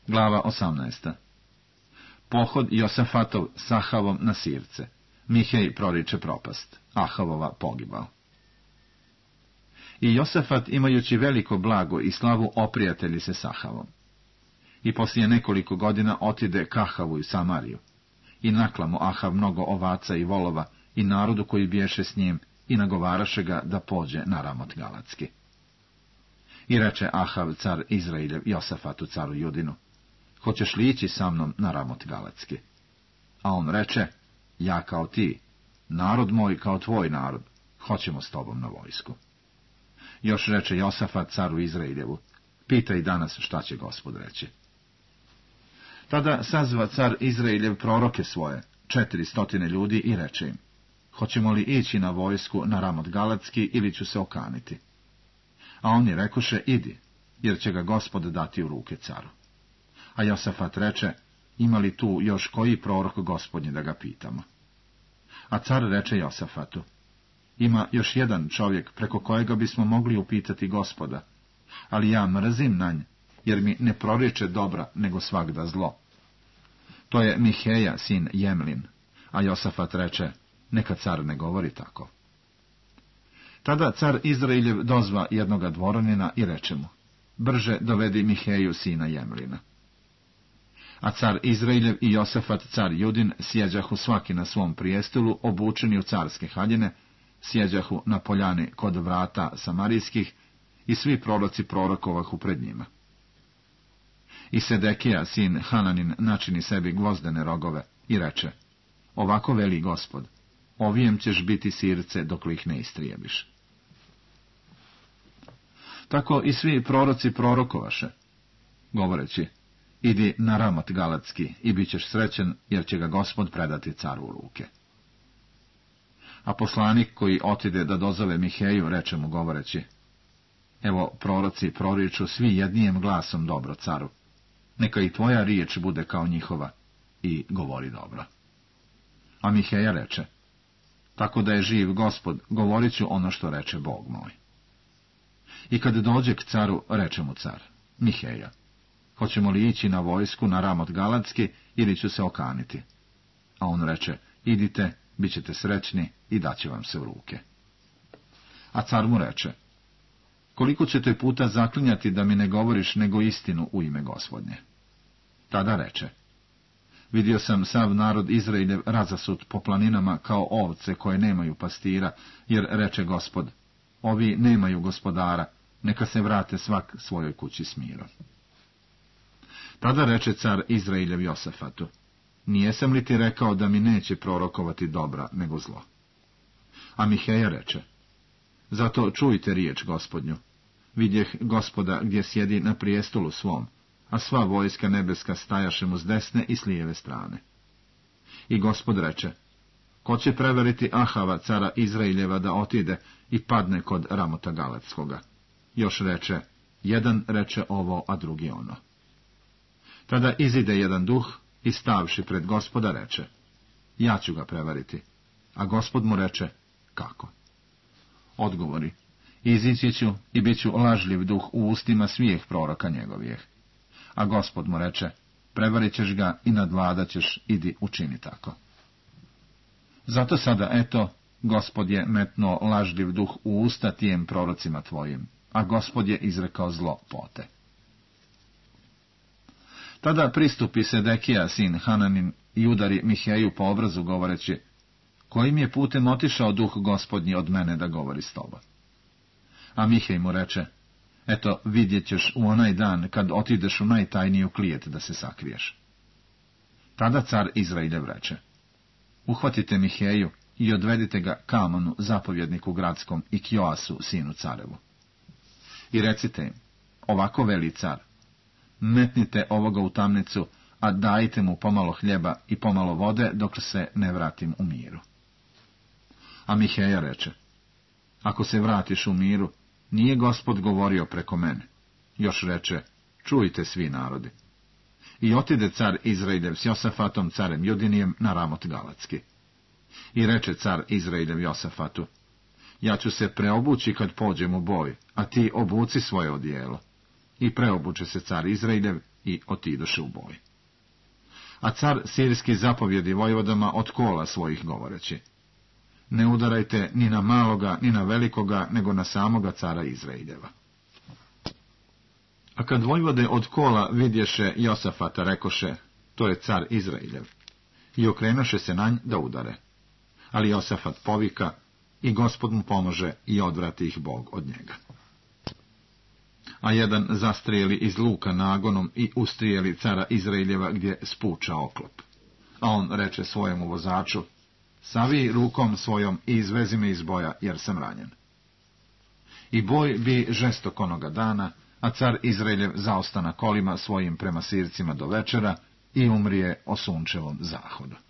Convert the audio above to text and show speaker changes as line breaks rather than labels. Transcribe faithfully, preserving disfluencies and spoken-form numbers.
Glava osamnaesta. Pohod Josafatov s Ahavom na Sirce. Mihej proriče propast. Ahavova pogibao. I Josafat, imajući veliko blago i slavu, oprijatelji se s Ahavom. I poslije nekoliko godina otide k Ahavu i Samariju. I nakla mu Ahav mnogo ovaca i volova i narodu koji biješe s njim, i nagovaraše ga da pođe na Ramot Galatski. I reče Ahav car Izrailjev Josafatu caru Judinu: hoćeš li ići sa mnom na Ramot Galatski? A on reče: ja kao ti, narod moj kao tvoj narod, hoćemo s tobom na vojsku. Još reče Josafat caru Izrailjevu: pitaj danas šta će Gospod reći. Tada sazva car Izrailjev proroke svoje, četiri stotine ljudi, i reče im: hoćemo li ići na vojsku na Ramot Galatski ili ću se okaniti? A oni rekoše: idi, jer će ga Gospod dati u ruke caru. A Josafat reče: ima li tu još koji prorok Gospodnji da ga pitamo? A car reče Josafatu: ima još jedan čovjek preko kojega bismo mogli upitati Gospoda, ali ja mrzim na nj, jer mi ne proriče dobra, nego svagda zlo. To je Miheja, sin Jemlin. A Josafat reče: neka car ne govori tako. Tada car Izrailjev dozva jednoga dvoranina i reče mu: brže dovedi Miheju, sina Jemlina. A car Izrailjev i Josafat car Judin sjeđahu svaki na svom prijestolu, obučeni u carske haljine, sjeđahu na poljani kod vrata samarijskih, i svi proroci prorokovahu pred njima. I Sedekija, sin Hananin, načini sebi gvozdene rogove i reče: ovako veli Gospod, ovijem ćeš biti Sirce dok li ih ne istrijebiš. Tako i svi proroci prorokovaše, govoreći: idi na Ramot Galatski i bit ćeš srećen, jer će ga Gospod predati caru u ruke. A poslanik koji otide da dozove Miheju reče mu govoreći: evo, proroci proriču svi jednijem glasom dobro caru, neka i tvoja riječ bude kao njihova, i govori dobro. A Miheja reče: tako da je živ Gospod, govorit ću ono što reče Bog moj. I kad dođe k caru, reče mu car: Miheja, hoćemo li ići na vojsku na Ramot Galatski ili ću se okaniti? A on reče: idite, bit ćete srećni i daće vam se u ruke. A car mu reče: koliko ćete puta zaklinjati da mi ne govoriš nego istinu u ime Gospodnje? Tada reče: vidio sam sav narod Izrailjev razasut po planinama kao ovce koje nemaju pastira, jer reče Gospod: ovi nemaju gospodara, neka se vrate svak svojoj kući s mirom. Tada reče car Izrailjev Josafatu: nijesam li ti rekao da mi neće prorokovati dobra nego zlo? A Miheja reče: zato čujte riječ Gospodnju. Vidjeh Gospoda gdje sjedi na prijestolu svom, a sva vojska nebeska stajaše mu s desne i s lijeve strane. I Gospod reče: ko će prevariti Ahava cara Izraeljeva da otide i padne kod Ramota Galatskoga? Još reče: jedan reče ovo, a drugi ono. Tada izide jedan duh i stavši pred Gospoda reče: ja ću ga prevariti. A Gospod mu reče: kako? Odgovori: izići ću i bit ću lažljiv duh u ustima svih proroka njegovih. A Gospod mu reče: prevarit ćeš ga i nadvladat ćeš, idi učini tako. Zato sada, eto, Gospod je metnuo lažljiv duh u usta tijem prorocima tvojim, a Gospod je izrekao zlo pote. Tada pristupi Sedekija, sin Hananin, i udari Miheju po obrazu, govoreći: kojim je putem otišao duh Gospodnji od mene da govori s tobom? A Mihej mu reče: eto, vidjet ćeš u onaj dan kad otideš u najtajniju klijet da se sakriješ. Tada car Izrailjev reče: uhvatite Miheju i odvedite ga Kamonu, zapovjedniku gradskom, i k Joasu, sinu carevu. I recite im: ovako veli car, metnite ovoga u tamnicu, a dajte mu pomalo hljeba i pomalo vode dok se ne vratim u miru. A Miheja reče: ako se vratiš u miru, nije Gospod govorio preko mene. Još reče: čujte svi narodi. I otide car Izrailjev s Josafatom carem Judinijem na Ramot Galatski. I reče car Izrailjev Josafatu: ja ću se preobući kad pođem u boj, a ti obuci svoje odijelo. I preobuče se car Izrailjev i otidoše u boj. A car sirski zapovjedi vojvodama od kola svojih govoreći: ne udarajte ni na maloga, ni na velikoga, nego na samoga cara Izraeljeva. A kad vojvode od kola vidješe Josafata, rekoše: to je car Izraeljev, i okrenoše se na nj da udare. Ali Josafat povika, i Gospod mu pomože i odvrati ih Bog od njega. A jedan zastrijeli iz luka nagonom i ustrijeli cara Izraeljeva gdje spuča oklop. A on reče svojemu vozaču: savi rukom svojom i izvezi me iz boja, jer sam ranjen. I boj bi žestok onoga dana, a car Izraeljev zaostana kolima svojim prema Sircima do večera i umrije o sunčevom zahodu.